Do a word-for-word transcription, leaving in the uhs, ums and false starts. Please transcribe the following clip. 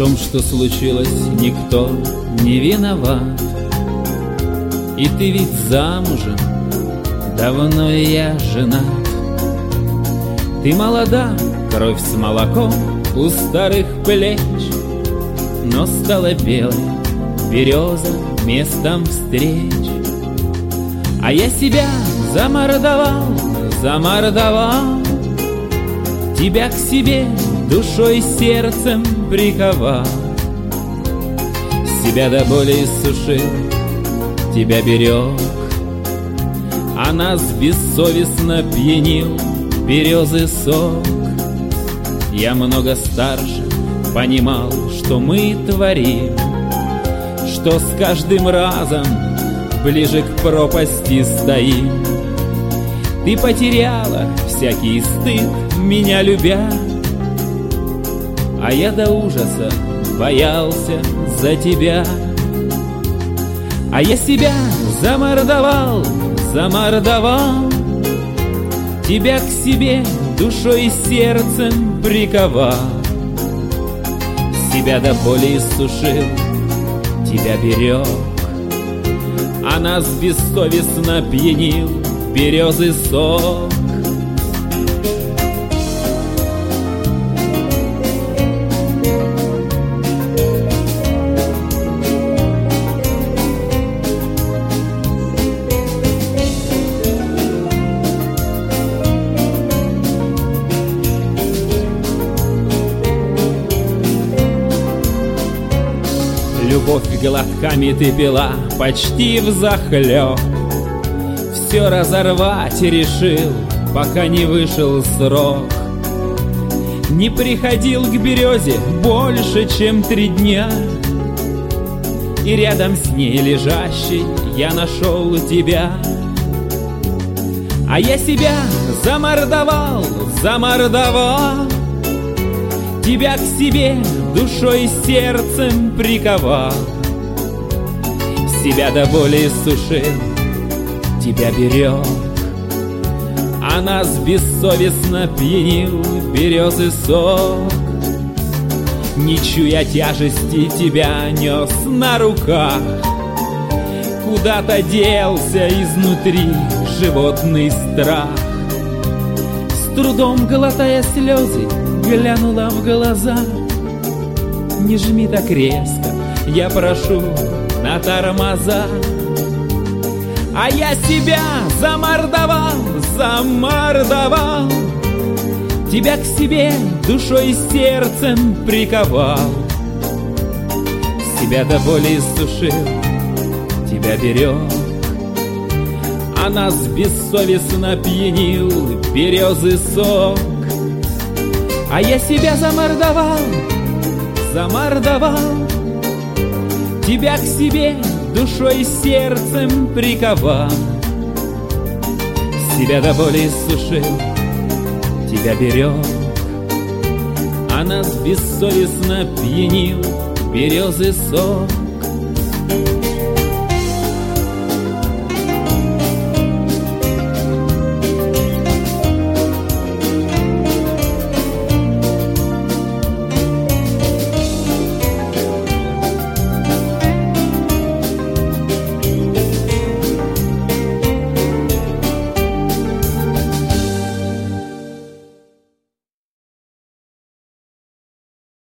том, что случилось, никто не виноват. И ты ведь замужем, давно и я женат. Ты молода, кровь с молоком у старых плеч, но стала белой береза местом встреч. А я себя замордовал, замордовал, тебя к себе душой, сердцем приковал. Себя до боли иссушил, тебя берег, а нас бессовестно пьянил березы сок. Я много старше понимал, что мы творим, что с каждым разом ближе к пропасти стоим. Ты потеряла всякий стыд, меня любя, а я до ужаса боялся за тебя. А я себя замордовал, замордовал, тебя к себе душой и сердцем приковал. Себя до боли иссушил, тебя берег, а нас бессовестно пьянил березы сок. Любовь глотками ты пила почти взахлёб, все разорвать решил, пока не вышел срок. Не приходил к березе больше, чем три дня, и рядом с ней лежащей я нашел тебя. А я себя замордовал, замордовал, тебя к себе душой и сердцем приковал. Себя до боли иссушил, тебя берег, а нас бессовестно пьянил березы сок. Не чуя тяжести, тебя нес на руках, куда-то делся изнутри животный страх. С трудом глотая слезы, глянула в глаза. Не жми так резко, я прошу, на тормоза. А я себя замордовал, замордовал, тебя к себе душой и сердцем приковал. Себя до боли иссушил, тебя берег, а нас бессовестно пьянил березы сок. А я себя замордовал, замордовал, тебя к себе душой и сердцем приковал. Себя до боли иссушил, тебя берег, а нас бессовестно пьянил березы сок.